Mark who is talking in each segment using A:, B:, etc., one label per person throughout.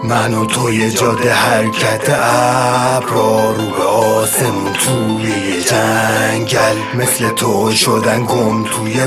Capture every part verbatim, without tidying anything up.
A: من و تو یه جاده حرکت ابرا رو به آسمون توی یه جنگل، مثل تو شدن گم توی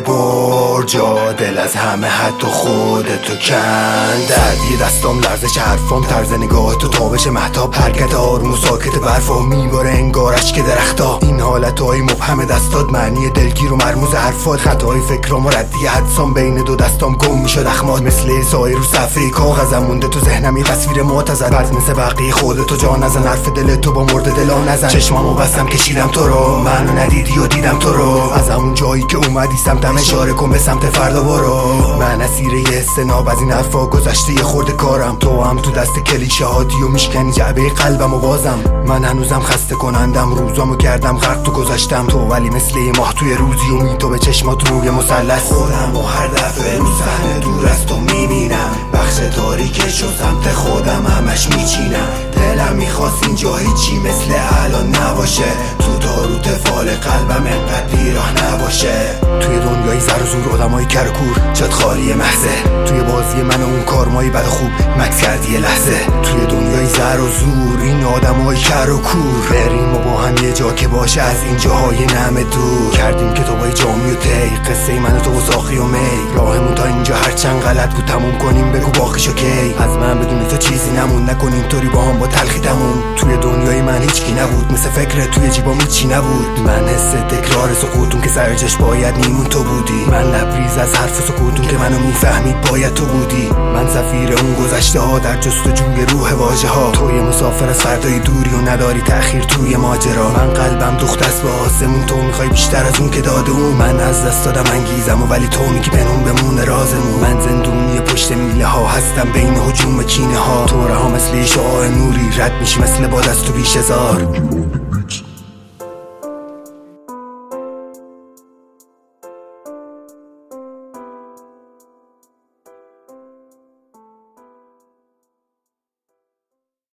A: برجا، دل از همه حتی خودتو کند. سردی دستام، لرزش حرفام، طرز نگاه تو، تابش مهتاب، حرکت آروم و ساکت برفا، میباره انگار اشک درختا. این حالتهای مبهم دستات، معنی دلگیر و مرموز حرفات، خطای فکرام و ردی حدسام، بین دو دستام گم میشد اخمات، مثل سایه رو صفحه کاغذم مونده تو ذهنم یه تصویر معتزد. بعد مثل بقیه خودتو جا نزن، حرف دل تو با مرد دلا نزن. چشمامو بستم کشیدم تو رو، منو ندیدی و دیدم تو رو، از همون جایی که اومدی سمتم اشاره کن به سمت فردا برو. من اسیر یه استناب از این حرفا گذشته یه خورده کارم، تو هم تو دست کلیشه هاتی و میشکنی جعبه قلبم و بازم. من هنوزم خسته کنندم، روزامو کردم غرق تو گذاشتم، تو ولی مثل یه ماه توی روزی و میتو به چشمات روی مثلث. خودم و هر دفعه رو صحنه دور از تو میبینم، بخش تاریکش و سمت خودم همش میچینم. دلم میخواست اینجا هیچی مثل الان نباشه، تو دارو تفال قلبم انقدر بیراه نباشه. توی دنیای زر و زور آدمای کر و کور، جات خالی محضه، توی بازی من و اون کارمایی بد و خوب مکس کردی یه لحظه. توی دنیای زر و زور این آدمای کر و کور، بریم و با هم یه جا که باشه از این جاهای نمه دور. کردیم کتابای جامی و تی، قصه من و تو و ساخی و می، راهمون تا اینجا هرچند غلط بود تموم کنیم، بگو باقیشو کی. از من بدون تو چیزی نمون، نکنیم طوری با هم با تلخی تموم. توی دنیای من هیچکی نبود، مثل فکر توی جیبام هیچی نبود. من حس تکرار سکوتون که سر جاش باید نیمون تو بودی، من لبریز از حرف سکوتون که منو میفهمید باید تو بودی. من سفیر اون گذشته ها در جستجوی روح واژه ها، توی مسافر از فردای دوری و نداری تأخیر توی ماجرا. من قلبم دوخت است به آسمون، تو میخوای بیشتر از اون که داده اون. من از دست دادم انگیزم و ولی تو میگی بنون بمونه رازمون. من زندونی پشت میله ها هستم بین هجوم کینه ها، تو رها مثل شعاع نوری رد میشی مثل باد از تو بیش هزار.